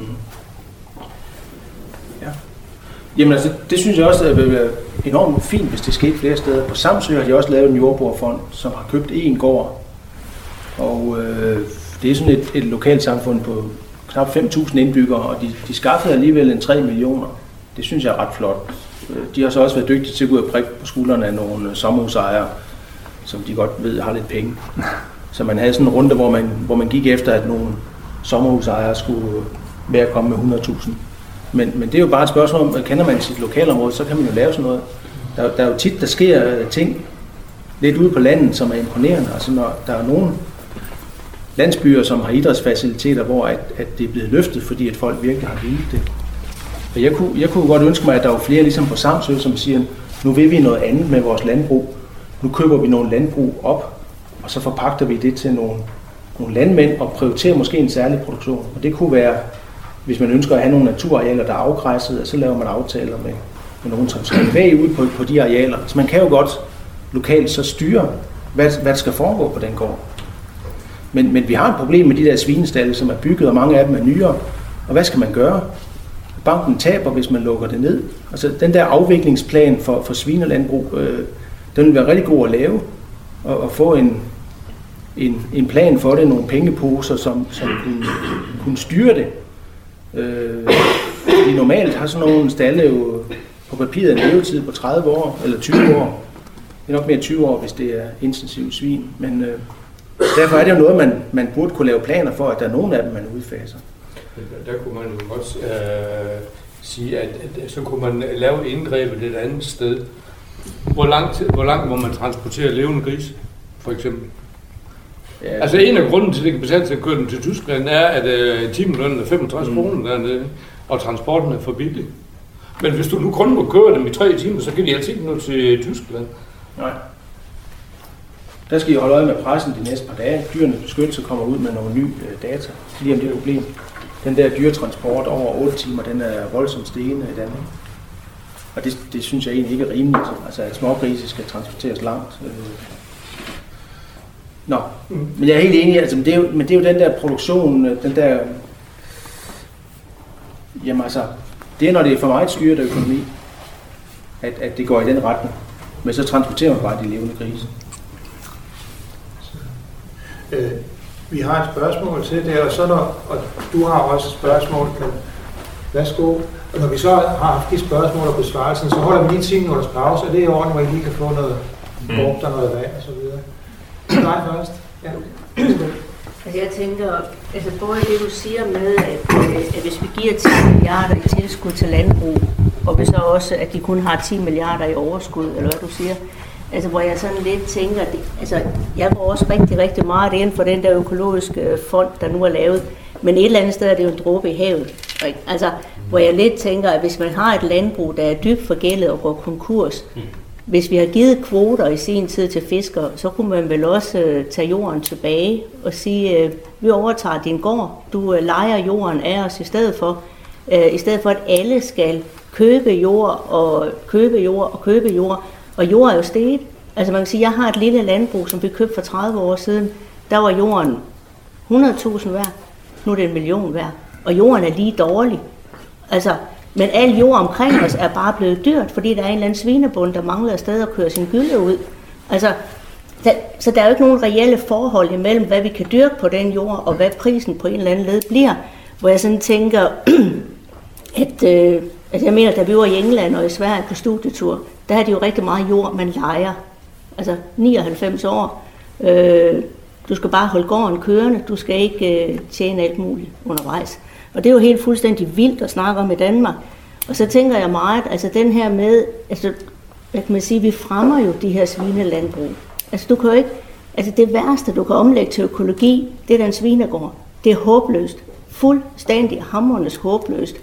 Ja. Jamen altså, det synes jeg også vil være enormt fint, hvis det skete flere steder. På Samsø har de også lavet en jordbrugerfond, som har købt en gård. Og det er sådan et lokalt samfund på knap 5.000 indbyggere, og de skaffede alligevel en 3 millioner. Det synes jeg er ret flot. De har så også været dygtige til at gå ud og prikke på skuldrene af nogle sommerhusejere, som de godt ved har lidt penge. Så man havde sådan en runde, hvor man gik efter, at nogle sommerhusejere skulle være at komme med 100.000. Men det er jo bare et spørgsmål om, at kender man sit lokalområde, så kan man jo lave sådan noget. Der er jo tit, der sker ting lidt ude på landet, som er imponerende. Altså når der er nogle landsbyer, som har idrætsfaciliteter, hvor at det er blevet løftet, fordi at folk virkelig har vildt det. Og jeg kunne godt ønske mig, at der var flere ligesom på Samsø, som siger, nu vil vi noget andet med vores landbrug. Nu køber vi nogle landbrug op, og så forpagter vi det til nogle landmænd og prioriterer måske en særlig produktion. Og det kunne være, hvis man ønsker at have nogle naturarealer, der er afgræsset, så laver man aftaler med nogen, som skal være ud på de arealer. Så man kan jo godt lokalt så styre, hvad der skal foregå på den gård. Men vi har et problem med de der svinestalle, som er bygget, og mange af dem er nyere. Og hvad skal man gøre? banken taber, hvis man lukker det ned. Altså den der afviklingsplan for svinelandbrug, den vil være rigtig god at lave, og få en plan for det, nogle pengeposer, som kunne styre det. Vi normalt har sådan nogle stalle jo på papiret en levetid på 30 år, eller 20 år. Det er nok mere 20 år, hvis det er intensiv svin, men derfor er det jo noget, man burde kunne lave planer for, at der er nogle af dem, man udfaser. Der kunne man jo godt sige, at så kunne man lave indgrebet et andet sted. Hvor langt må man transportere levende grise, for eksempel? Ja. Altså en af grunden til, at det kan betale sig at køre dem til Tyskland, er, at timelønnen er 65 kroner dernede, og transporten er for billig. Men hvis du nu kun må køre dem i 3 timer, så kan de altså ikke nå til Tyskland. Nej. Der skal I holde øje med pressen de næste par dage. Dyrenes beskyttelse kommer ud med nogle nye data, lige om det problem. Den der dyretransport over 8 timer, den er voldsomt stigende i Danmark. Og det synes jeg egentlig ikke er rimeligt, altså at smågrise skal transporteres langt. Nå, men jeg er helt enig, altså, men det er jo den der produktion, den der... Jamen altså, det er når det er for meget styret af økonomi, at det går i den retning. Men så transporterer man bare de levende grise. Vi har et spørgsmål til det, og du har også et spørgsmål. Værsgo. Og når vi så har haft de spørgsmål og besvarelsen, så holder vi lige 10 minutters pause, og det er i orden, hvor I lige kan få noget brugt og noget vand og så videre. Nej, først. Ja. Altså jeg tænker, altså både det du siger med, at hvis vi giver 10 milliarder i tilskud til landbrug, og hvis så også, at de kun har 10 milliarder i overskud, eller hvad du siger, altså hvor jeg sådan lidt tænker, altså jeg går også rigtig meget ind for den der økologiske fond, der nu er lavet, men et eller andet sted er det jo en dråbe i havet. Ikke? Altså hvor jeg lidt tænker, at hvis man har et landbrug, der er dybt forgældet og går konkurs, hvis vi har givet kvoter i sin tid til fiskere, så kunne man vel også tage jorden tilbage og sige, vi overtager din gård, du lejer jorden af os i stedet for at alle skal købe jord og købe jord, og jord er jo steget. Altså man kan sige, jeg har et lille landbrug, som vi købte for 30 år siden, der var jorden 100.000 værd, nu er det 1 million værd, og jorden er lige dårlig. Altså, men al jord omkring os er bare blevet dyrt, fordi der er en eller anden svinebund, der mangler et sted at køre sin gylde ud. Altså, så der er jo ikke nogen reelle forhold imellem, hvad vi kan dyrke på den jord, og hvad prisen på en eller anden led bliver. Hvor jeg sådan tænker, at jeg mener, da vi var i England og i Sverige på studietur, der er det jo rigtig meget jord, man lejer. Altså 99 år. Du skal bare holde gården kørende, du skal ikke tjene alt muligt undervejs. Og det er jo helt fuldstændig vildt at snakke om i Danmark. Og så tænker jeg meget, altså den her med, altså hvad kan man sige, vi fremmer jo de her svinelandbrug. Altså du kan jo ikke, altså det værste du kan omlægge til økologi, det er den svinegård. Det er håbløst. Fuldstændig hammernes håbløst.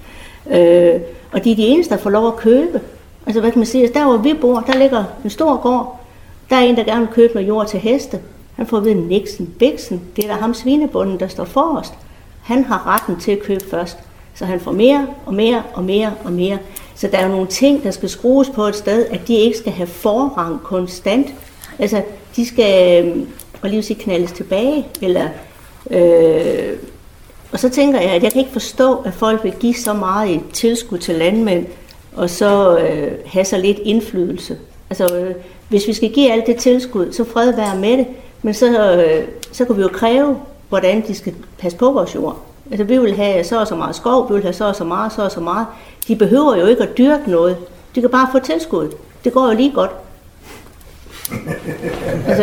Og de er de eneste, der får lov at købe. Altså hvad kan man sige, altså, der hvor vi bor, der ligger en stor gård. Der er en, der gerne vil købe noget jord til heste. Han får ved Nixon, Bixen, det er der ham svinebunden, der står forrest. Han har retten til at købe først, så han får mere og mere og mere og mere. Så der er jo nogle ting, der skal skrues på et sted, at de ikke skal have forrang konstant. Altså, de skal knaldes tilbage. Eller, og så tænker jeg, at jeg kan ikke forstå, at folk vil give så meget i tilskud til landmænd, og så have så lidt indflydelse. Altså, hvis vi skal give alt det tilskud, så fred være med det, men så kan vi jo kræve, hvordan de skal passe på vores jord. Altså, vi vil have så og så meget skov, vi vil have så og så meget. De behøver jo ikke at dyrke noget. De kan bare få tilskud. Det går jo lige godt. Altså.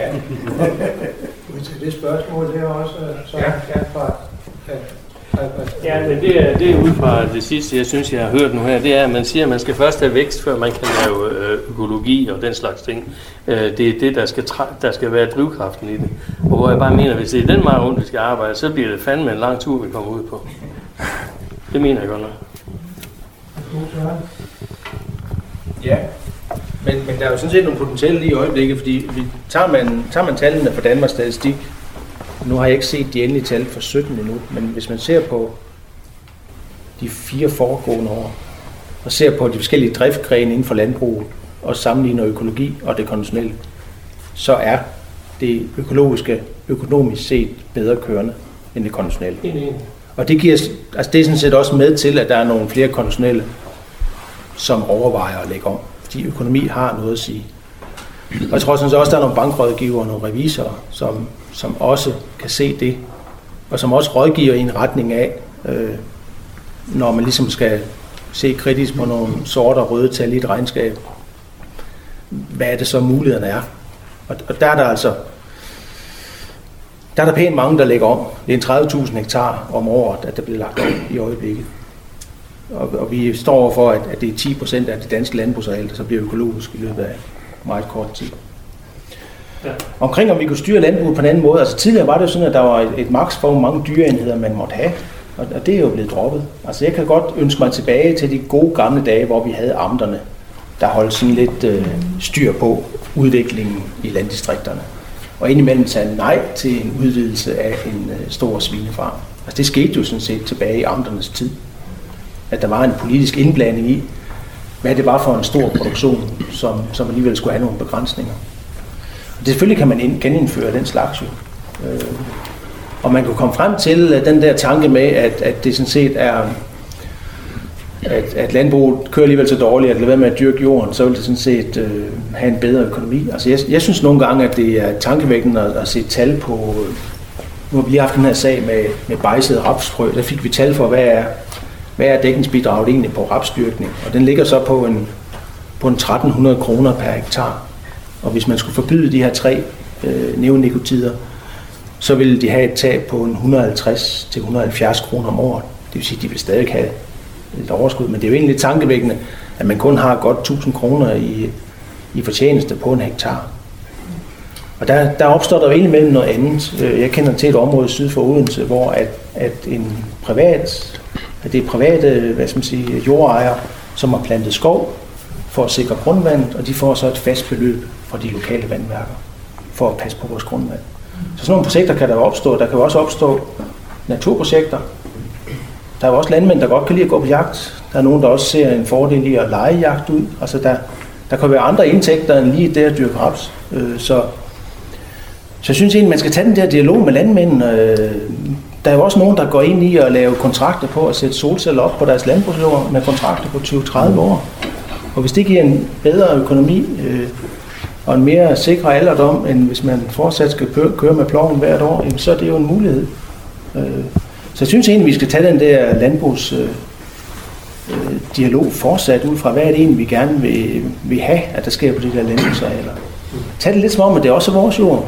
Vi tager det spørgsmål der også, så fra... Ja, men det er ud fra det sidste, jeg synes, jeg har hørt nu her, det er, at man siger, at man skal først have vækst, før man kan lave økologi og den slags ting. Det er det, der skal være drivkraften i det. Og hvor jeg bare mener, at hvis det er den meget rundt, vi skal arbejde, så bliver det fandme en lang tur, vi kommer ud på. Det mener jeg godt nok. Ja, men der er jo sådan set nogle potentielle lige i øjeblikket, fordi tager man tallene fra Danmarks Statistik. Nu har jeg ikke set de endelige tal for 17 endnu, men hvis man ser på de 4 foregående år, og ser på de forskellige driftgrene inden for landbruget, og sammenligner økologi og det konventionelle, så er det økologiske økonomisk set bedre kørende end det konventionelle. Og det giver, altså det er sådan set også med til, at der er nogle flere konventionelle, som overvejer at lægge om. Fordi økonomi har noget at sige. Og jeg tror sådan set også, at der er nogle bankrådgivere og nogle revisorer, som også kan se det, og som også rådgiver i en retning af, når man ligesom skal se kritisk på nogle sorte og røde tal i et regnskab. Hvad er det så mulighederne er? Og der er der altså der er der pænt mange, der lægger om. Det er 30.000 hektar om året, at der bliver lagt om i øjeblikket. Og vi står overfor, at det er 10% af det danske landbrugsareal, der så bliver økologisk i løbet af meget kort tid. Ja. Omkring om vi kunne styre landbruget på en anden måde. Altså tidligere var det sådan, at der var et maks for, hvor mange dyreenheder man måtte have. Og det er jo blevet droppet. Altså jeg kan godt ønske mig tilbage til de gode gamle dage, hvor vi havde amterne, der holdt sådan lidt styr på udviklingen i landdistrikterne. Og indimellem sagde nej til en udvidelse af en stor svinefarm. Altså det skete jo sådan set tilbage i amternes tid. At der var en politisk indblanding i, hvad det var for en stor produktion, som alligevel skulle have nogle begrænsninger. Og det selvfølgelig kan man genindføre den slags jo. Og man kunne komme frem til den der tanke med, at det sådan set er, at landbruget kører alligevel så dårligt, at lade være med at dyrke jorden, så vil det sådan set have en bedre økonomi. Altså jeg synes nogle gange, at det er tankevækkende at se tal på, nu har vi lige haft den her sag med bejset rapsfrø, der fik vi tal for, hvad er dækningsbidraget egentlig på rapsdyrkning, og den ligger så på en 1.300 kroner per hektar. Og hvis man skulle forbyde de her 3 neonikotider, så ville de have et tab på 150 til 170 kroner om året. Det vil sige, at de vil stadig have et overskud, men det er jo egentlig lidt tankevækkende, at man kun har godt 1.000 kroner i fortjeneste på en hektar. Og der opstår der jo egentlig mellem noget andet. Jeg kender til et område syd for Odense, hvor at det er private jordejere, som har plantet skov for at sikre grundvandet, og de får så et fast beløb fra de lokale vandværker for at passe på vores grundvand. Så sådan nogle projekter kan der jo opstå. Der kan jo også opstå naturprojekter. Der er jo også landmænd, der godt kan lide at gå på jagt. Der er nogen, der også ser en fordel i at leje jagt ud. Altså der kan være andre indtægter end lige det at dyrke raps. Så jeg synes egentlig, man skal tage den der dialog med landmændene. Der er jo også nogen, der går ind i at lave kontrakter på at sætte solceller op på deres landbrugsjord med kontrakter på 20-30 år. Og hvis det giver en bedre økonomi og en mere sikker alderdom, end hvis man fortsat skal køre med ploven hvert år, så er det jo en mulighed. Så jeg synes egentlig, vi skal tage den der landbrugsdialog fortsat ud fra, hvad er det egentlig, vi gerne vil have, at der sker på de der landbrugsarealer. Tag det lidt som om, at det er også vores jord.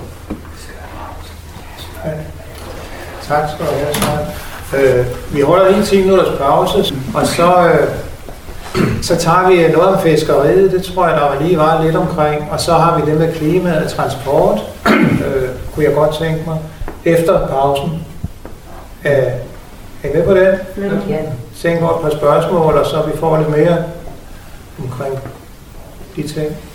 Tak skal du have. Vi holder lige 10 minutters pause, og så tager vi noget om fiskeriet, det tror jeg, der lige var lidt omkring, og så har vi det med klima og transport, kunne jeg godt tænke mig, efter pausen. Er I med på det? Ja. Tænk over et par spørgsmål, og så vi får lidt mere omkring de ting.